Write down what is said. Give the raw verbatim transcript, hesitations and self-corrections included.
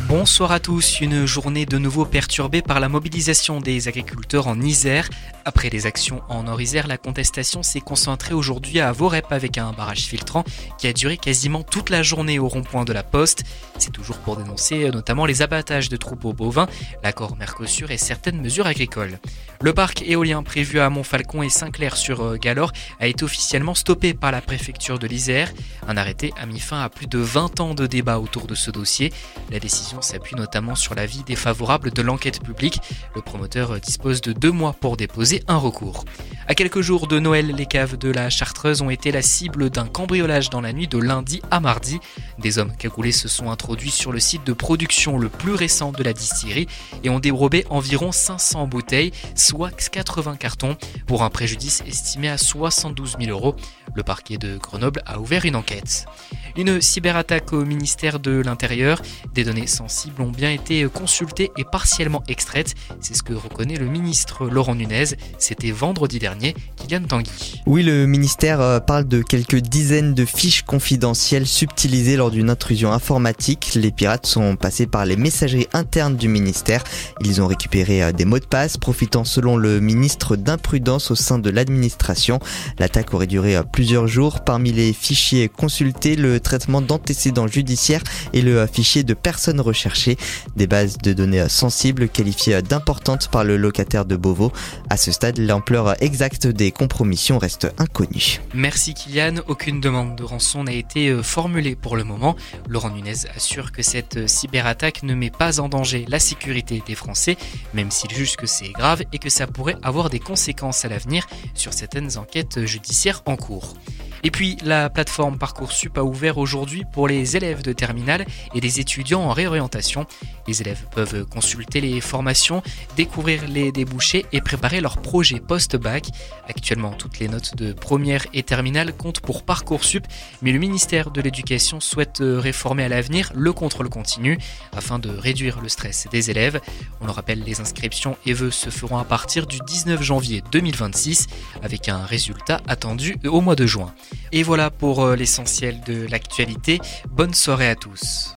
Bonsoir à tous, une journée de nouveau perturbée par la mobilisation des agriculteurs en Isère. Après les actions en Nord-Isère, la contestation s'est concentrée aujourd'hui à Vorep avec un barrage filtrant qui a duré quasiment toute la journée au rond-point de la Poste. C'est toujours pour dénoncer notamment les abattages de troupeaux bovins, l'accord Mercosur et certaines mesures agricoles. Le parc éolien prévu à Montfalcon et Saint-Clair-sur-Galore a été officiellement stoppé par la préfecture de l'Isère. Un arrêté a mis fin à plus de vingt ans de débats autour de ce dossier. La décision s'appuie notamment sur l'avis défavorable de l'enquête publique. Le promoteur dispose de deux mois pour déposer un recours. À quelques jours de Noël, les caves de la Chartreuse ont été la cible d'un cambriolage dans la nuit de lundi à mardi. Des hommes cagoulés se sont introduits sur le site de production le plus récent de la distillerie et ont dérobé environ cinq cents bouteilles, soit quatre-vingts cartons, pour un préjudice estimé à soixante-douze mille euros. Le parquet de Grenoble a ouvert une enquête. Une cyberattaque au ministère de l'Intérieur. Des données sensibles ont bien été consultées et partiellement extraites. C'est ce que reconnaît le ministre Laurent Nunez. C'était vendredi dernier. Kylian Tanguy. Oui, le ministère parle de quelques dizaines de fiches confidentielles subtilisées lors d'une intrusion informatique. Les pirates sont passés par les messageries internes du ministère. Ils ont récupéré des mots de passe, profitant selon le ministre d'imprudence au sein de l'administration. L'attaque aurait duré plusieurs jours. Parmi les fichiers consultés, le traitement d'antécédents judiciaires et le fichier de personnes recherchées, des bases de données sensibles qualifiées d'importantes par le locataire de Beauvau. À ce stade, l'ampleur exacte des compromissions reste inconnue. Merci Kylian, aucune demande de rançon n'a été formulée pour le moment. Laurent Nunez assure que cette cyberattaque ne met pas en danger la sécurité des Français, même s'il juge que c'est grave et que ça pourrait avoir des conséquences à l'avenir sur certaines enquêtes judiciaires en cours. Et puis, la plateforme Parcoursup a ouvert aujourd'hui pour les élèves de terminale et les étudiants en réorientation. Les élèves peuvent consulter les formations, découvrir les débouchés et préparer leur projet post-bac. Actuellement, toutes les notes de première et terminale comptent pour Parcoursup, mais le ministère de l'Éducation souhaite réformer à l'avenir le contrôle continu afin de réduire le stress des élèves. On le rappelle, les inscriptions et vœux se feront à partir du dix-neuf janvier deux mille vingt-six avec un résultat attendu au mois de juin. Et voilà pour l'essentiel de l'actualité. Bonne soirée à tous.